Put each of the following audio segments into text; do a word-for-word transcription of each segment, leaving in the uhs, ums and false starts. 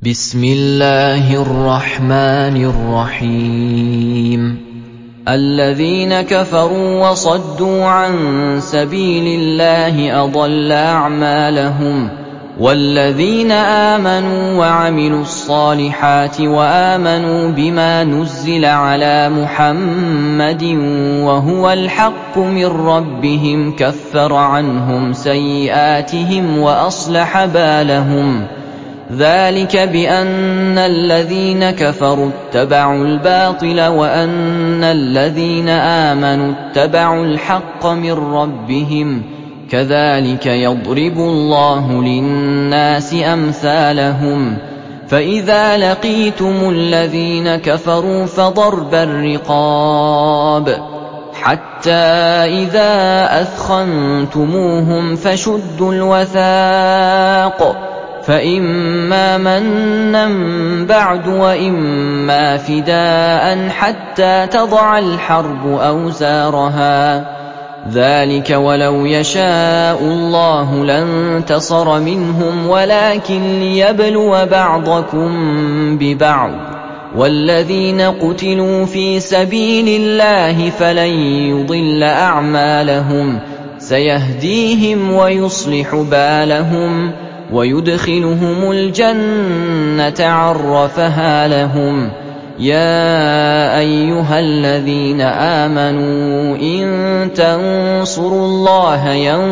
بسم الله الرحمن الرحيم الذين كفروا وصدوا عن سبيل الله أضل أعمالهم والذين آمنوا وعملوا الصالحات وآمنوا بما نزل على محمد وهو الحق من ربهم كفر عنهم سيئاتهم وأصلح بالهم ذلك بأن الذين كفروا اتبعوا الباطل وأن الذين آمنوا اتبعوا الحق من ربهم كذلك يضرب الله للناس أمثالهم فإذا لقيتم الذين كفروا فضرب الرقاب حتى إذا أثخنتموهم فشدوا الوثاق فإما منا بعد وإما فداء حتى تضع الحرب أوزارها ذلك ولو يشاء الله لانتصر منهم ولكن ليبلو بعضكم ببعض والذين قتلوا في سبيل الله فلن يضل أعمالهم سيهديهم ويصلح بالهم ويدخلهم الجنة عرفها لهم يا أيها الذين آمنوا إن تنصروا الله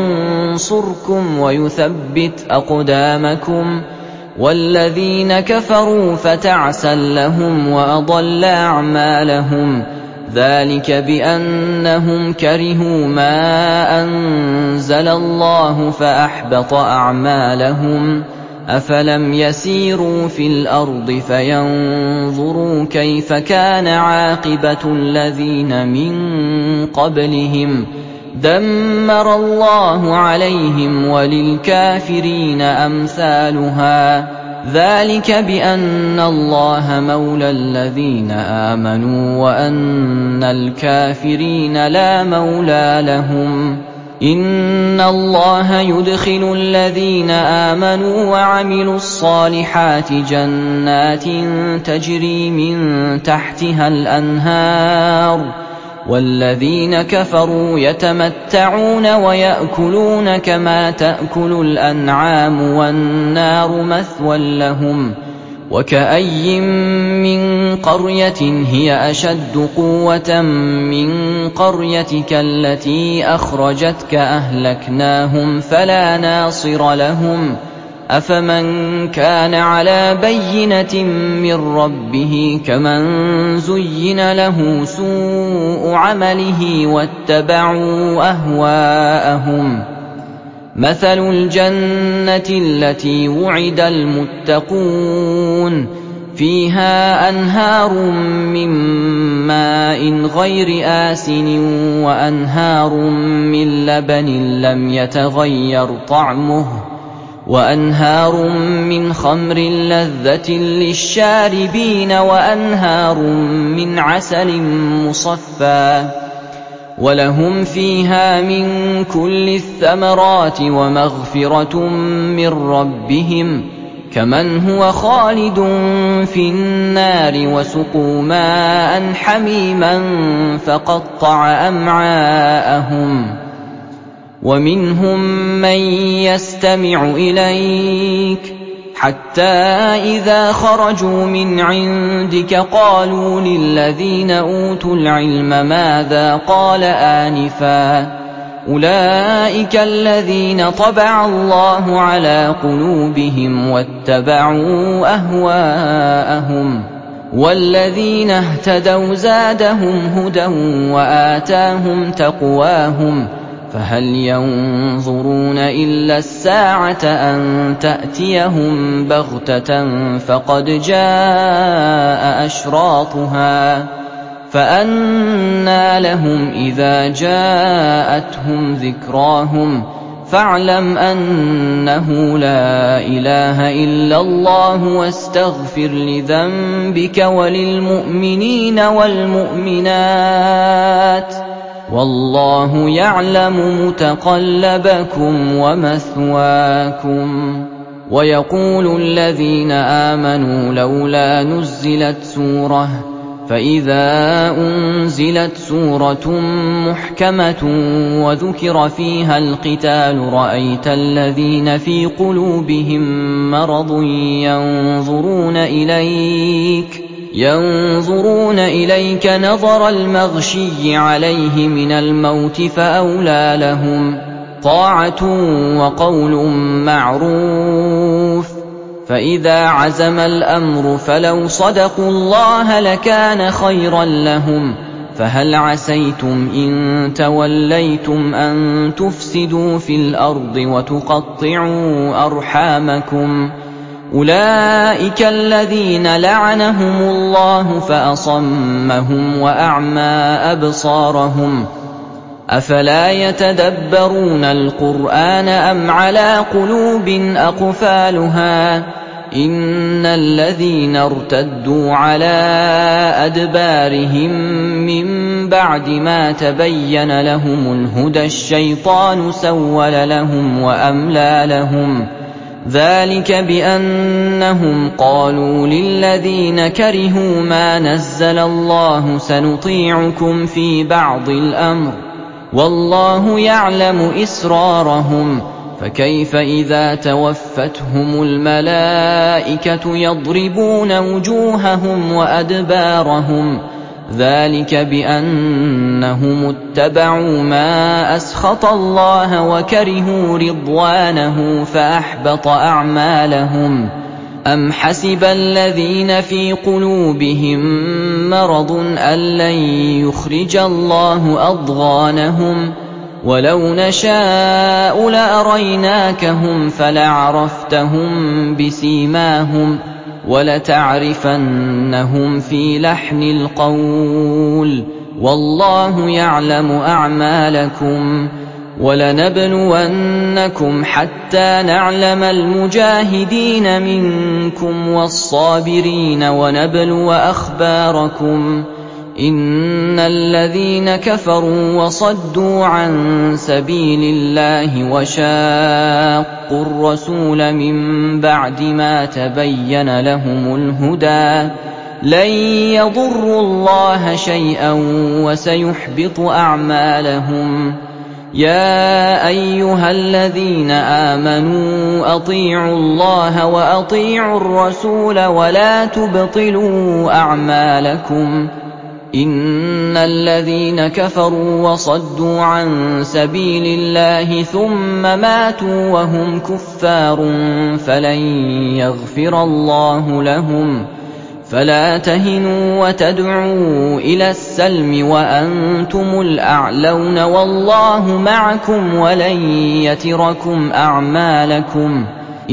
ينصركم ويثبت أقدامكم والذين كفروا فتعسا لهم وأضل أعمالهم ذلك بأنهم كرهوا ما أنزل الله فأحبط أعمالهم أفلم يسيروا في الأرض فينظروا كيف كان عاقبة الذين من قبلهم دمر الله عليهم وللكافرين أمثالها ذلك بأن الله مولى الذين آمنوا وأن الكافرين لا مولى لهم إن الله يدخل الذين آمنوا وعملوا الصالحات جنات تجري من تحتها الأنهار والذين كفروا يتمتعون ويأكلون كما تأكل الأنعام والنار مثوى لهم وكأي من قرية هي أشد قوة من قريتك التي أخرجتك أهلكناهم فلا ناصر لهم أفمن كان على بينة من ربه كمن زين له سوء عمله واتبعوا أهواءهم مثل الجنة التي وعد المتقون فيها أنهار من ماء غير آسن وأنهار من لبن لم يتغير طعمه وأنهار من خمر لذة للشاربين وأنهار من عسل مصفى ولهم فيها من كل الثمرات ومغفرة من ربهم كمن هو خالد في النار وسقوا ماء حميما فقطع أمعاءهم ومنهم من يستمع إليك حتى إذا خرجوا من عندك قالوا للذين أوتوا العلم ماذا قال آنفا أولئك الذين طبع الله على قلوبهم واتبعوا أهواءهم والذين اهتدوا زادهم هدى وآتاهم تقواهم فهل ينظرون إلا الساعة أن تأتيهم بغتة فقد جاء أشراطها فأنى لهم إذا جاءتهم ذكراهم فاعلم أنه لا إله إلا الله واستغفر لذنبك وللمؤمنين والمؤمنات والله يعلم متقلبكم ومثواكم ويقول الذين آمنوا لولا نزلت سورة فإذا أنزلت سورة محكمة وذكر فيها القتال رأيت الذين في قلوبهم مرض ينظرون إليك ينظرون إليك نظر المغشي عليه من الموت فأولى لهم طاعة وقول معروف فإذا عزم الأمر فلو صدقوا الله لكان خيرا لهم فهل عسيتم إن توليتم أن تفسدوا في الأرض وتقطعوا أرحامكم أولئك الذين لعنهم الله فأصمهم وأعمى أبصارهم أفلا يتدبرون القرآن أم على قلوب أقفالها إن الذين ارتدوا على أدبارهم من بعد ما تبين لهم الهدى الشيطان سول لهم وأملى لهم ذلك بأنهم قالوا للذين كرهوا ما نزل الله سنطيعكم في بعض الأمر والله يعلم إسرارهم فكيف إذا توفتهم الملائكة يضربون وجوههم وأدبارهم ذلك بأنهم اتبعوا ما أسخط الله وكرهوا رضوانه فأحبط أعمالهم أم حسب الذين في قلوبهم مرض أن لن يخرج الله أضغانهم ولو نشاء لأريناكهم فلعرفتهم بسيماهم ولتعرفنهم في لحن القول والله يعلم أعمالكم ولنبلونكم حتى نعلم المجاهدين منكم والصابرين ونبلو أخباركم إن الذين كفروا وصدوا عن سبيل الله وشاقوا الرسول من بعد ما تبين لهم الهدى لن يضروا الله شيئا وسيحبط أعمالهم يا أيها الذين آمنوا أطيعوا الله وأطيعوا الرسول ولا تبطلوا أعمالكم إن الذين كفروا وصدوا عن سبيل الله ثم ماتوا وهم كفار فلن يغفر الله لهم فلا تهنوا وتدعوا إلى السلم وأنتم الأعلون والله معكم ولن يتركم أعمالكم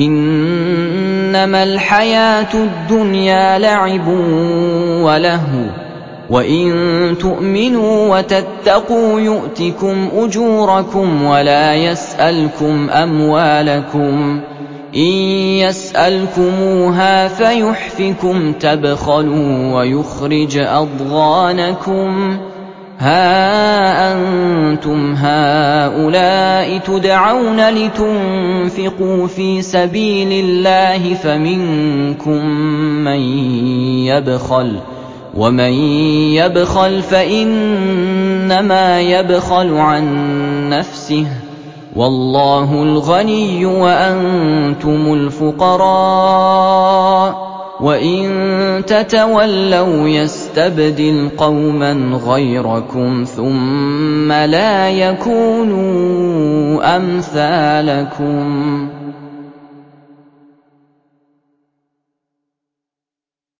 إنما الحياة الدنيا لعب ولهو وإن تؤمنوا وتتقوا يؤتكم أجوركم ولا يسألكم أموالكم إن يسألكموها فيحفكم تبخلوا ويخرج أضغانكم ها أنتم هؤلاء تدعون لتنفقوا في سبيل الله فمنكم من يبخل ومن يبخل فإنما يبخل عن نفسه والله الغني وأنتم الفقراء وإن تتولوا يستبدل قوما غيركم ثم لا يكونوا أمثالكم